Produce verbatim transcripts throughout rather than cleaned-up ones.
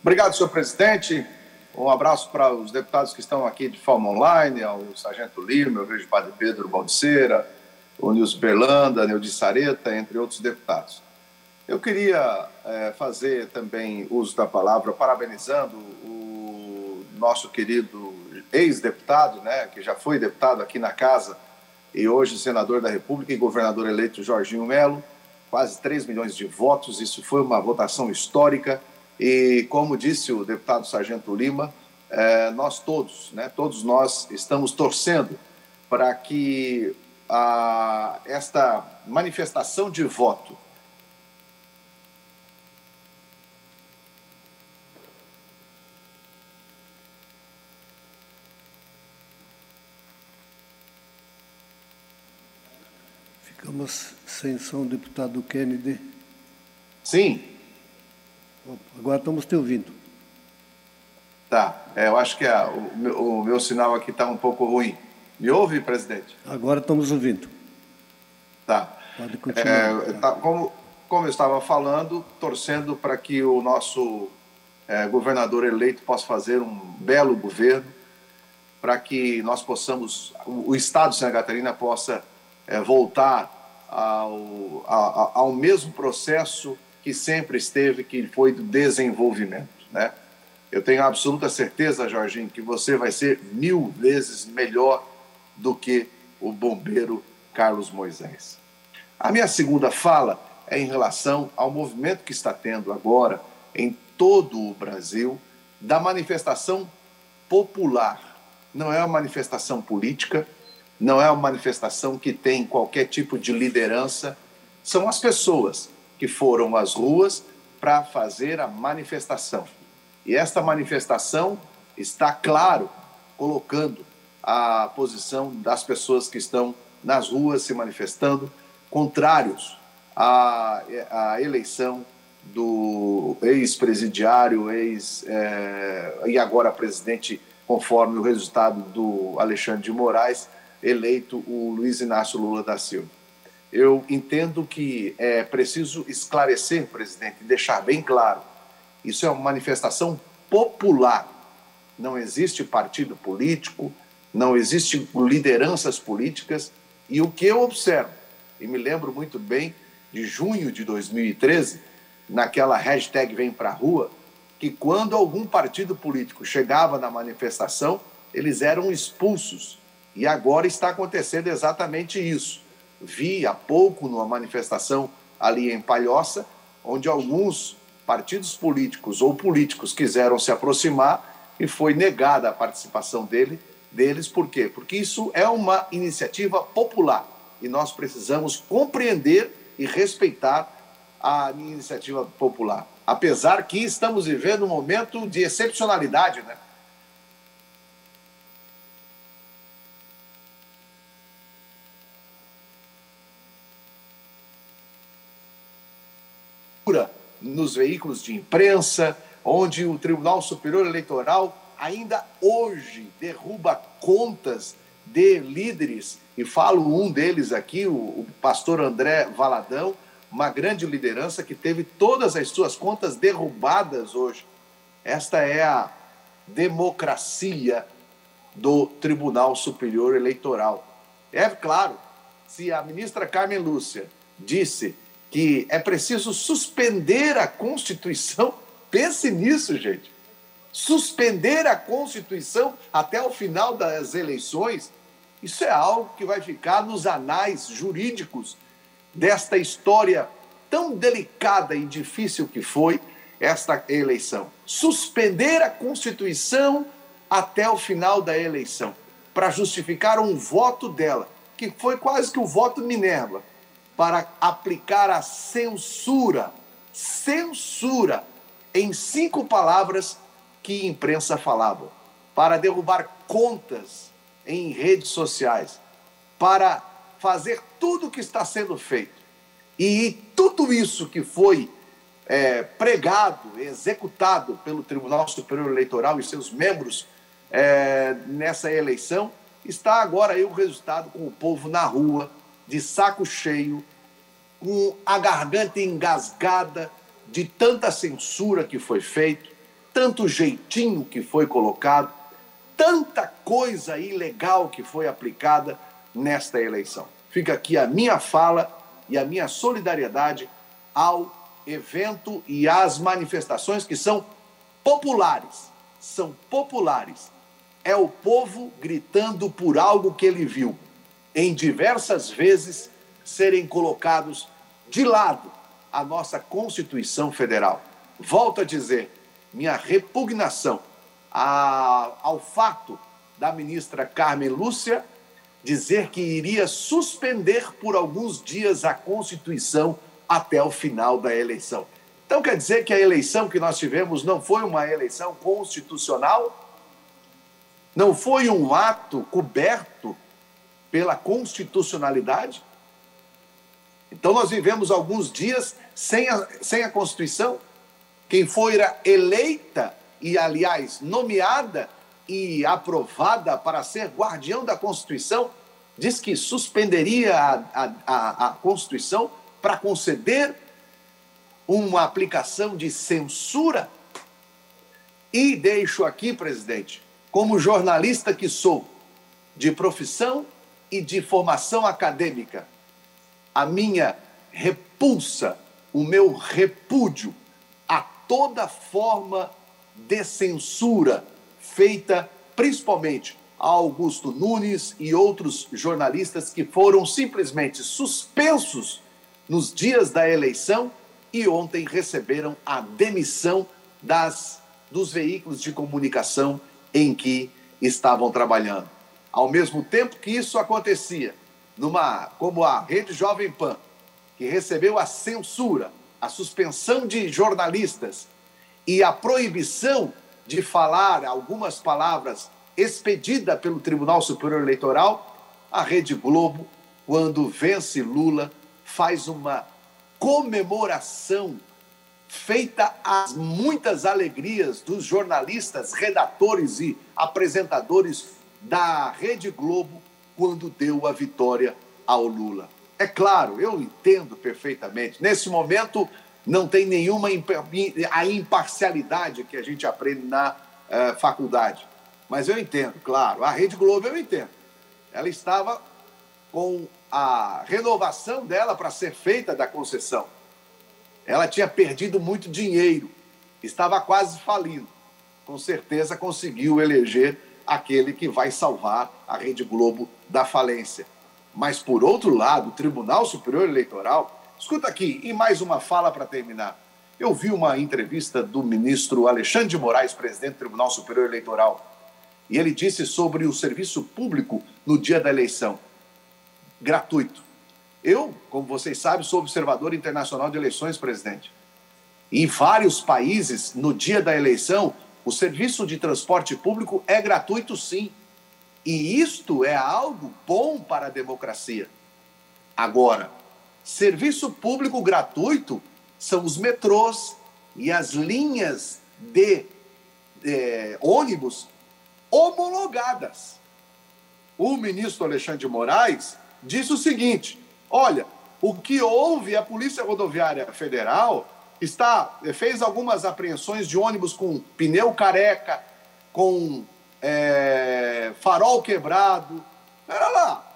Obrigado, senhor presidente. Um abraço para os deputados que estão aqui de forma online, ao Sargento Lima, eu vejo o padre Pedro Baldiceira, o Nilson Berlanda, Neudi Sareta, entre outros deputados. Eu queria é, fazer também uso da palavra parabenizando o nosso querido ex-deputado, né, que já foi deputado aqui na casa e hoje senador da República e governador eleito Jorginho Melo, quase três milhões de votos, isso foi uma votação histórica e, como disse o deputado Sargento Lima, é, nós todos, né, todos nós estamos torcendo para que a, esta manifestação de voto Ficamos sem som, deputado Kennedy. Sim. Agora estamos te ouvindo. Tá, é, eu acho que a, o, meu, o meu sinal aqui está um pouco ruim. Me ouve, presidente? Agora estamos ouvindo. Tá. Pode continuar. É, tá como, como eu estava falando, torcendo para que o nosso é, governador eleito possa fazer um belo governo, para que nós possamos, o, o Estado de Santa Catarina possa é, voltar ao, ao, ao mesmo processo que sempre esteve, que foi do desenvolvimento, né? Eu tenho absoluta certeza, Jorginho, que você vai ser mil vezes melhor do que o bombeiro Carlos Moisés. A minha segunda fala é em relação ao movimento que está tendo agora em todo o Brasil da manifestação popular. Não é uma manifestação política, não é uma manifestação que tem qualquer tipo de liderança, são as pessoas que foram às ruas para fazer a manifestação. E esta manifestação está, claro, colocando a posição das pessoas que estão nas ruas se manifestando, contrários à, à eleição do ex-presidiário, ex, é, e agora presidente, conforme o resultado do Alexandre de Moraes, eleito o Luiz Inácio Lula da Silva. Eu entendo que é preciso esclarecer, presidente, e deixar bem claro, isso é uma manifestação popular, não existe partido político, não existem lideranças políticas, e o que eu observo, e me lembro muito bem de junho de dois mil e treze, naquela hashtag Vem Pra Rua, que quando algum partido político chegava na manifestação, eles eram expulsos, e agora está acontecendo exatamente isso. Vi há pouco numa manifestação ali em Palhoça, onde alguns partidos políticos ou políticos quiseram se aproximar e foi negada a participação dele, deles. Por quê? Porque isso é uma iniciativa popular e nós precisamos compreender e respeitar a iniciativa popular. Apesar que estamos vivendo um momento de excepcionalidade, né? Nos veículos de imprensa, onde o Tribunal Superior Eleitoral ainda hoje derruba contas de líderes, e falo um deles aqui, o, o pastor André Valadão, uma grande liderança que teve todas as suas contas derrubadas hoje. Esta é a democracia do Tribunal Superior Eleitoral. É claro, se a ministra Carmen Lúcia disse que é preciso suspender a Constituição, pense nisso, gente. Suspender a Constituição até o final das eleições, isso é algo que vai ficar nos anais jurídicos desta história tão delicada e difícil que foi esta eleição. Suspender a Constituição até o final da eleição, para justificar um voto dela, que foi quase que o voto Minerva, para aplicar a censura, censura, em cinco palavras que a imprensa falava, para derrubar contas em redes sociais, para fazer tudo o que está sendo feito. E tudo isso que foi é, pregado, executado pelo Tribunal Superior Eleitoral e seus membros é, nessa eleição, está agora aí o resultado com o povo na rua, de saco cheio, com a garganta engasgada de tanta censura que foi feita, tanto jeitinho que foi colocado, tanta coisa ilegal que foi aplicada nesta eleição. Fica aqui a minha fala e a minha solidariedade ao evento e às manifestações que são populares. São populares. É o povo gritando por algo que ele viu, em diversas vezes serem colocados de lado a nossa Constituição Federal. Volto a dizer, minha repugnação a, ao fato da ministra Carmen Lúcia dizer que iria suspender por alguns dias a Constituição até o final da eleição. Então quer dizer que a eleição que nós tivemos não foi uma eleição constitucional? Não foi um ato coberto pela constitucionalidade? Então nós vivemos alguns dias sem a, sem a Constituição? Quem foi eleita e, aliás, nomeada e aprovada para ser guardião da Constituição, diz que suspenderia a, a, a, a Constituição para conceder uma aplicação de censura? E deixo aqui, presidente, como jornalista que sou, de profissão e de formação acadêmica, a minha repulsa, o meu repúdio a toda forma de censura feita principalmente a Augusto Nunes e outros jornalistas que foram simplesmente suspensos nos dias da eleição e ontem receberam a demissão das, dos veículos de comunicação em que estavam trabalhando. Ao mesmo tempo que isso acontecia, numa, como a Rede Jovem Pan, que recebeu a censura, a suspensão de jornalistas e a proibição de falar algumas palavras expedida pelo Tribunal Superior Eleitoral, a Rede Globo, quando vence Lula, faz uma comemoração feita às muitas alegrias dos jornalistas, redatores e apresentadores da Rede Globo quando deu a vitória ao Lula. É claro, eu entendo perfeitamente. Nesse momento, não tem nenhuma a imparcialidade que a gente aprende na uh, faculdade. Mas eu entendo, claro. A Rede Globo eu entendo. Ela estava com a renovação dela para ser feita da concessão. Ela tinha perdido muito dinheiro, estava quase falindo. Com certeza conseguiu eleger aquele que vai salvar a Rede Globo da falência. Mas, por outro lado, o Tribunal Superior Eleitoral... Escuta aqui, e mais uma fala para terminar. Eu vi uma entrevista do ministro Alexandre de Moraes, presidente do Tribunal Superior Eleitoral, e ele disse sobre o serviço público no dia da eleição. Gratuito. Eu, como vocês sabem, sou observador internacional de eleições, presidente. E em vários países, no dia da eleição, o serviço de transporte público é gratuito, sim. E isto é algo bom para a democracia. Agora, serviço público gratuito são os metrôs e as linhas de eh, ônibus homologadas. O ministro Alexandre de Moraes disse o seguinte: olha, o que houve, a Polícia Rodoviária Federal está, fez algumas apreensões de ônibus com pneu careca, com é, farol quebrado. Pera lá.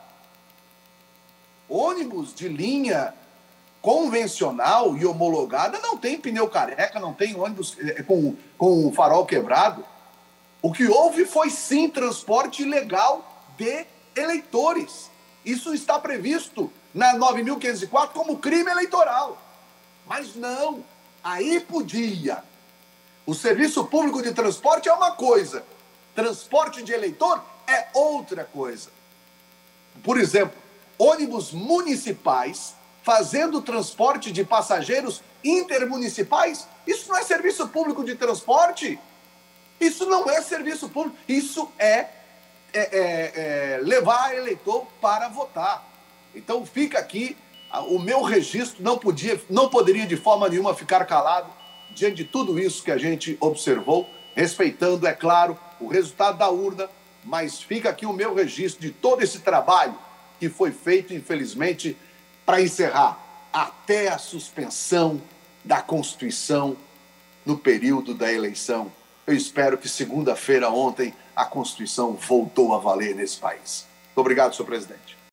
Ônibus de linha convencional e homologada não tem pneu careca, não tem ônibus com, com farol quebrado. O que houve foi, sim, transporte ilegal de eleitores. Isso está previsto na nove mil quinhentos e quatro como crime eleitoral. Mas não, aí podia. O serviço público de transporte é uma coisa, transporte de eleitor é outra coisa. Por exemplo, ônibus municipais fazendo transporte de passageiros intermunicipais, isso não é serviço público de transporte? Isso não é serviço público, isso é, é, é, é levar eleitor para votar. Então fica aqui, o meu registro não, podia, não poderia de forma nenhuma ficar calado diante de tudo isso que a gente observou, respeitando, é claro, o resultado da urna, mas fica aqui o meu registro de todo esse trabalho que foi feito, infelizmente, para encerrar, até a suspensão da Constituição no período da eleição. eu espero que segunda-feira, ontem, a Constituição voltou a valer nesse país. Muito obrigado, senhor presidente.